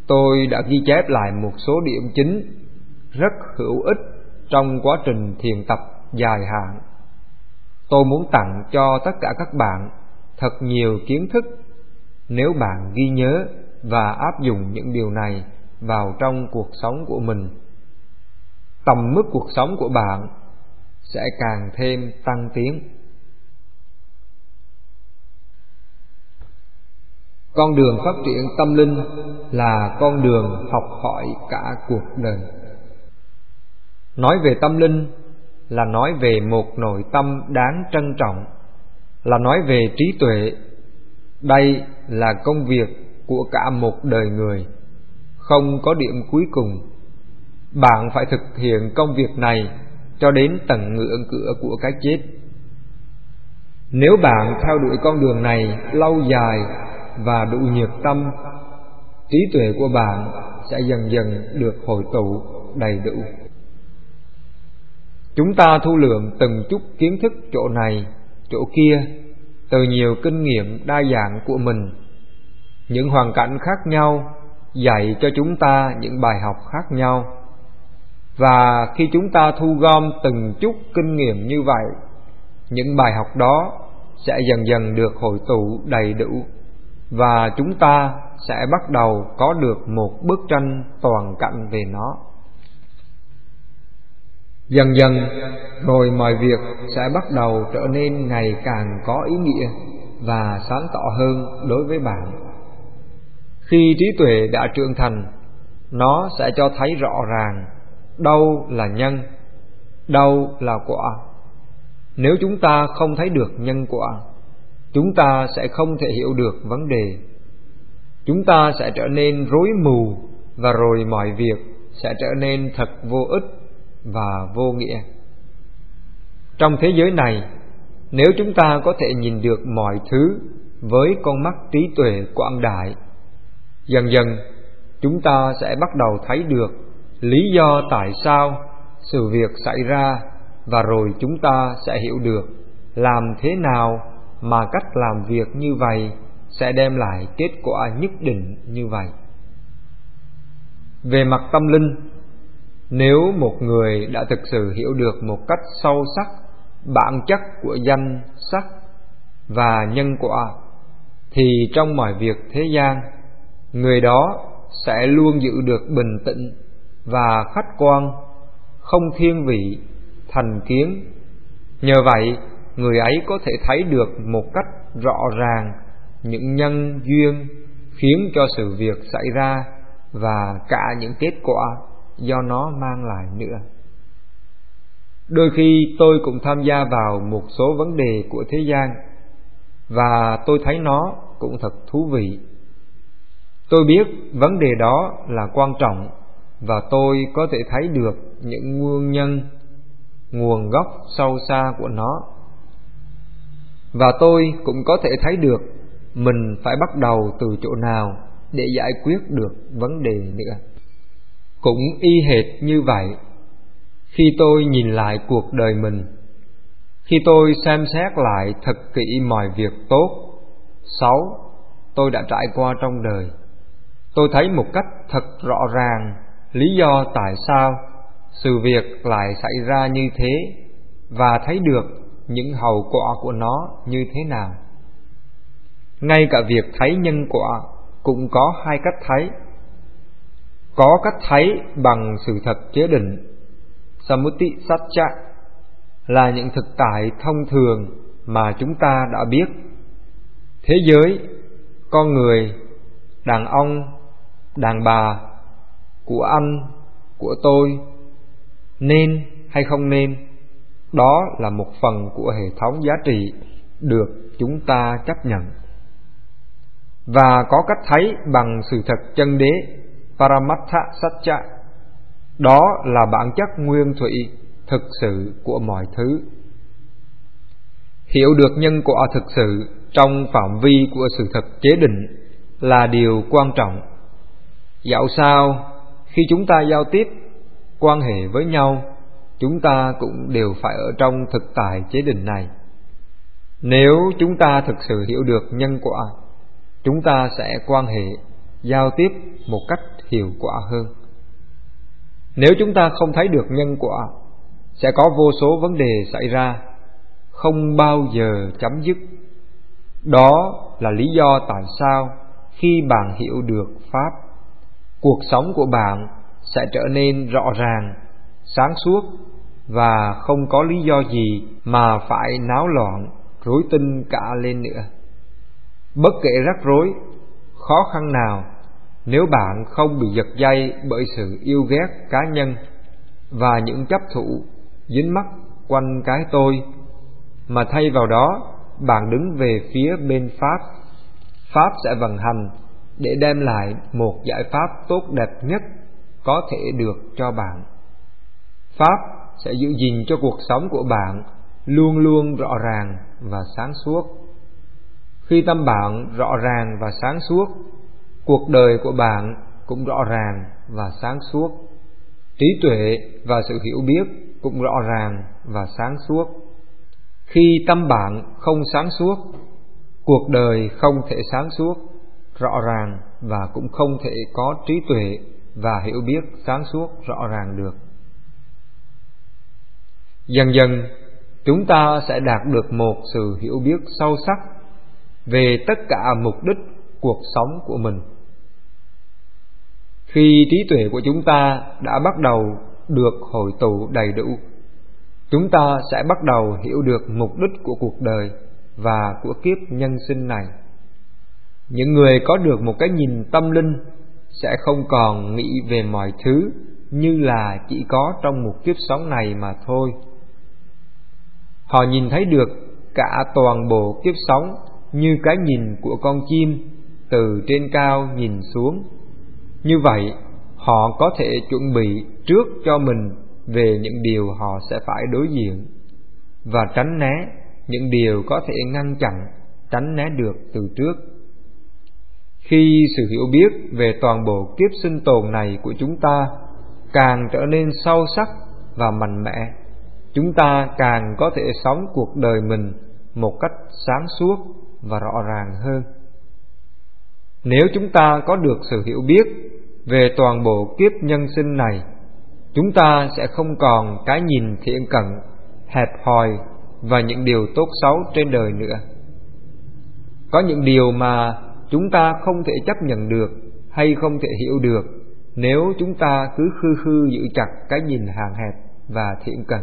tôi đã ghi chép lại một số điểm chính rất hữu ích trong quá trình thiền tập dài hạn. Tôi muốn tặng cho tất cả các bạn thật nhiều kiến thức nếu bạn ghi nhớ và áp dụng những điều này vào trong cuộc sống của mình. Tầm mức cuộc sống của bạn sẽ càng thêm tăng tiến. Con đường phát triển tâm linh là con đường học hỏi cả cuộc đời. Nói về tâm linh là nói về một nội tâm đáng trân trọng, là nói về trí tuệ. Đây là công việc của cả một đời người, không có điểm cuối cùng. Bạn phải thực hiện công việc này cho đến tận ngưỡng cửa của cái chết. Nếu bạn theo đuổi con đường này lâu dài và đủ nhiệt tâm, trí tuệ của bạn sẽ dần dần được hội tụ đầy đủ. Chúng ta thu lượm từng chút kiến thức chỗ này, chỗ kia, từ nhiều kinh nghiệm đa dạng của mình. Những hoàn cảnh khác nhau dạy cho chúng ta những bài học khác nhau. Và khi chúng ta thu gom từng chút kinh nghiệm như vậy, những bài học đó sẽ dần dần được hội tụ đầy đủ, và chúng ta sẽ bắt đầu có được một bức tranh toàn cảnh về nó. Dần dần rồi mọi việc sẽ bắt đầu trở nên ngày càng có ý nghĩa và sáng tỏ hơn đối với bạn. Khi trí tuệ đã trưởng thành, nó sẽ cho thấy rõ ràng đâu là nhân, đâu là quả. Nếu chúng ta không thấy được nhân quả, chúng ta sẽ không thể hiểu được vấn đề. Chúng ta sẽ trở nên rối mù, và rồi mọi việc sẽ trở nên thật vô ích và vô nghĩa. Trong thế giới này, nếu chúng ta có thể nhìn được mọi thứ với con mắt trí tuệ quảng đại, dần dần chúng ta sẽ bắt đầu thấy được lý do tại sao sự việc xảy ra, và rồi chúng ta sẽ hiểu được làm thế nào mà cách làm việc như vậy sẽ đem lại kết quả nhất định như vậy. Về mặt tâm linh, nếu một người đã thực sự hiểu được một cách sâu sắc bản chất của danh sắc và nhân quả, thì trong mọi việc thế gian, người đó sẽ luôn giữ được bình tĩnh và khách quan, không thiên vị, thành kiến. Nhờ vậy, người ấy có thể thấy được một cách rõ ràng những nhân duyên khiến cho sự việc xảy ra và cả những kết quả do nó mang lại nữa. Đôi khi tôi cũng tham gia vào một số vấn đề của thế gian, và tôi thấy nó cũng thật thú vị. Tôi biết vấn đề đó là quan trọng, và tôi có thể thấy được những nguyên nhân, nguồn gốc sâu xa của nó. Và tôi cũng có thể thấy được mình phải bắt đầu từ chỗ nào để giải quyết được vấn đề nữa. Cũng y hệt như vậy, khi tôi nhìn lại cuộc đời mình, khi tôi xem xét lại thật kỹ mọi việc tốt, xấu tôi đã trải qua trong đời, tôi thấy một cách thật rõ ràng lý do tại sao sự việc lại xảy ra như thế, và thấy được những hậu quả của nó như thế nào. Ngay cả việc thấy nhân quả cũng có hai cách thấy. Có cách thấy bằng sự thật chế định, Samuti Satcha, là những thực tại thông thường mà chúng ta đã biết. Thế giới, con người, đàn ông, đàn bà, của anh, của tôi, nên hay không nên, đó là một phần của hệ thống giá trị được chúng ta chấp nhận. Và có cách thấy bằng sự thật chân đế, Paramattha Satcha, đó là bản chất nguyên thủy thực sự của mọi thứ. Hiểu được nhân quả thực sự trong phạm vi của sự thật chế định là điều quan trọng. Dẫu sao, khi chúng ta giao tiếp, quan hệ với nhau, chúng ta cũng đều phải ở trong thực tại chế định này. Nếu chúng ta thực sự hiểu được nhân quả, chúng ta sẽ quan hệ giao tiếp một cách hiệu quả hơn. Nếu chúng ta không thấy được nhân quả, sẽ có vô số vấn đề xảy ra, không bao giờ chấm dứt. Đó là lý do tại sao khi bạn hiểu được Pháp, cuộc sống của bạn sẽ trở nên rõ ràng, sáng suốt và không có lý do gì mà phải náo loạn, rối tinh cả lên nữa. Bất kể rắc rối, khó khăn nào, nếu bạn không bị giật dây bởi sự yêu ghét cá nhân và những chấp thủ dính mắc quanh cái tôi, mà thay vào đó bạn đứng về phía bên Pháp, Pháp sẽ vận hành để đem lại một giải pháp tốt đẹp nhất có thể được cho bạn. Pháp sẽ giữ gìn cho cuộc sống của bạn luôn luôn rõ ràng và sáng suốt. Khi tâm bạn rõ ràng và sáng suốt, cuộc đời của bạn cũng rõ ràng và sáng suốt. Trí tuệ và sự hiểu biết cũng rõ ràng và sáng suốt. Khi tâm bạn không sáng suốt, cuộc đời không thể sáng suốt, rõ ràng và cũng không thể có trí tuệ và hiểu biết sáng suốt rõ ràng được. Dần dần, chúng ta sẽ đạt được một sự hiểu biết sâu sắc về tất cả mục đích cuộc sống của mình. Khi trí tuệ của chúng ta đã bắt đầu được hội tụ đầy đủ, chúng ta sẽ bắt đầu hiểu được mục đích của cuộc đời và của kiếp nhân sinh này. Những người có được một cái nhìn tâm linh sẽ không còn nghĩ về mọi thứ như là chỉ có trong một kiếp sống này mà thôi. Họ nhìn thấy được cả toàn bộ kiếp sống như cái nhìn của con chim từ trên cao nhìn xuống. Như vậy, họ có thể chuẩn bị trước cho mình về những điều họ sẽ phải đối diện và tránh né những điều có thể ngăn chặn, tránh né được từ trước. Khi sự hiểu biết về toàn bộ kiếp sinh tồn này của chúng ta càng trở nên sâu sắc và mạnh mẽ, chúng ta càng có thể sống cuộc đời mình một cách sáng suốt và rõ ràng hơn. Nếu chúng ta có được sự hiểu biết về toàn bộ kiếp nhân sinh này, chúng ta sẽ không còn cái nhìn thiển cận, hẹp hòi và những điều tốt xấu trên đời nữa. Có những điều mà chúng ta không thể chấp nhận được hay không thể hiểu được nếu chúng ta cứ khư khư giữ chặt cái nhìn hạn hẹp và thiển cận.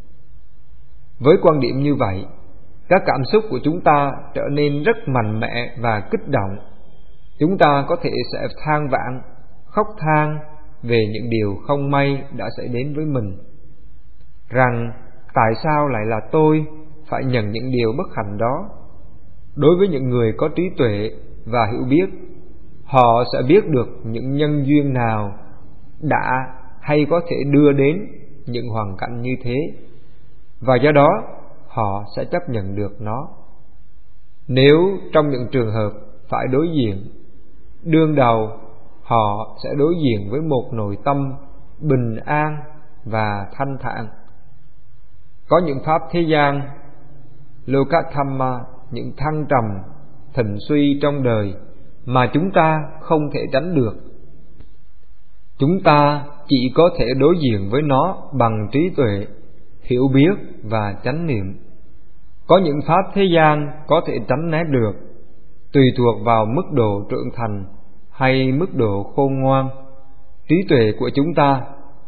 Với quan điểm như vậy, các cảm xúc của chúng ta trở nên rất mạnh mẽ và kích động. Chúng ta có thể sẽ than vãn, khóc than về những điều không may đã xảy đến với mình, rằng tại sao lại là tôi phải nhận những điều bất hạnh đó. Đối với những người có trí tuệ và hiểu biết, họ sẽ biết được những nhân duyên nào đã hay có thể đưa đến những hoàn cảnh như thế, và do đó họ sẽ chấp nhận được nó. Nếu trong những trường hợp phải đối diện, đương đầu họ sẽ đối diện với một nội tâm bình an và thanh thản. Có những pháp thế gian, Lokathamma, những thăng trầm, thịnh suy trong đời mà chúng ta không thể tránh được. Chúng ta chỉ có thể đối diện với nó bằng trí tuệ, hiểu biết và chánh niệm. Có những pháp thế gian có thể tránh né được, tùy thuộc vào mức độ trưởng thành hay mức độ khôn ngoan, trí tuệ của chúng ta.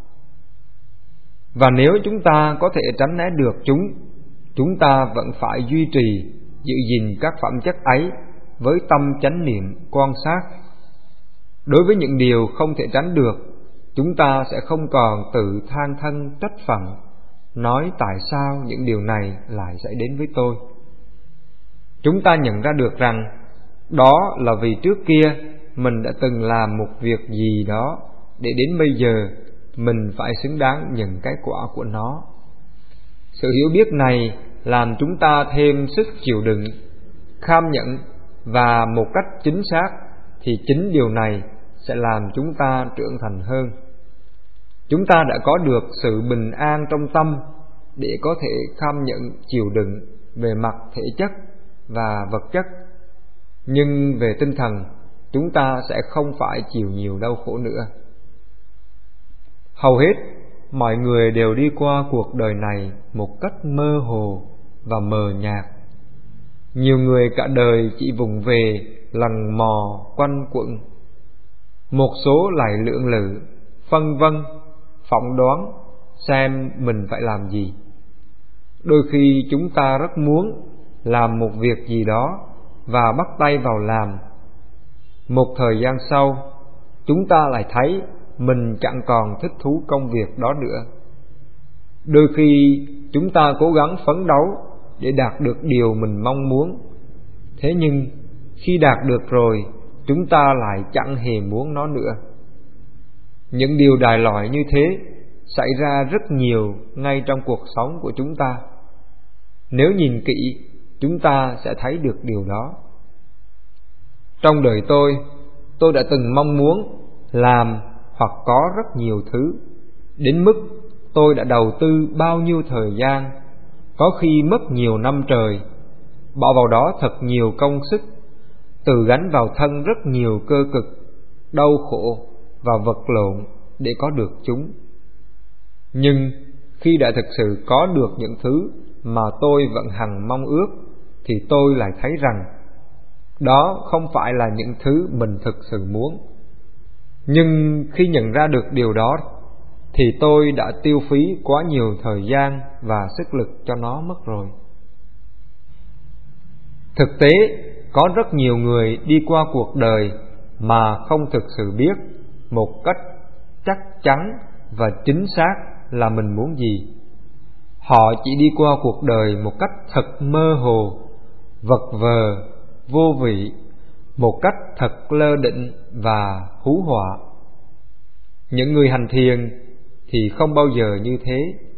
Và nếu chúng ta có thể tránh né được chúng ta vẫn phải duy trì, giữ gìn các phẩm chất ấy với tâm chánh niệm quan sát. Đối với những điều không thể tránh được, chúng ta sẽ không còn tự than thân trách phận, nói tại sao những điều này lại xảy đến với tôi. Chúng ta nhận ra được rằng đó là vì trước kia mình đã từng làm một việc gì đó để đến bây giờ mình phải xứng đáng nhận cái quả của nó. Sự hiểu biết này làm chúng ta thêm sức chịu đựng, kham nhẫn, và một cách chính xác thì chính điều này sẽ làm chúng ta trưởng thành hơn. Chúng ta đã có được sự bình an trong tâm để có thể kham nhẫn chịu đựng về mặt thể chất và vật chất, nhưng về tinh thần chúng ta sẽ không phải chịu nhiều đau khổ nữa. Hầu hết mọi người đều đi qua cuộc đời này một cách mơ hồ và mờ nhạt. Nhiều người cả đời chỉ vùng về lần mò quanh quẩn, một số lại lưỡng lự, phân vân, phỏng đoán xem mình phải làm gì. Đôi khi chúng ta rất muốn làm một việc gì đó và bắt tay vào làm. Một thời gian sau, chúng ta lại thấy mình chẳng còn thích thú công việc đó nữa. Đôi khi chúng ta cố gắng phấn đấu để đạt được điều mình mong muốn. Thế nhưng khi đạt được rồi, chúng ta lại chẳng hề muốn nó nữa. Những điều đại loại như thế xảy ra rất nhiều ngay trong cuộc sống của chúng ta. Nếu nhìn kỹ, chúng ta sẽ thấy được điều đó. Trong đời tôi đã từng mong muốn làm hoặc có rất nhiều thứ, đến mức tôi đã đầu tư bao nhiêu thời gian, có khi mất nhiều năm trời, bỏ vào đó thật nhiều công sức, tự gánh vào thân rất nhiều cơ cực, đau khổ và vật lộn để có được chúng. Nhưng khi đã thực sự có được những thứ mà tôi vẫn hằng mong ước, thì tôi lại thấy rằng đó không phải là những thứ mình thực sự muốn. Nhưng khi nhận ra được điều đó, thì tôi đã tiêu phí quá nhiều thời gian và sức lực cho nó mất rồi. Thực tế, có rất nhiều người đi qua cuộc đời mà không thực sự biết một cách chắc chắn và chính xác là mình muốn gì. Họ chỉ đi qua cuộc đời một cách thật mơ hồ, vật vờ, vô vị, một cách thật lơ đễnh và hú họa. Những người hành thiền thì không bao giờ như thế.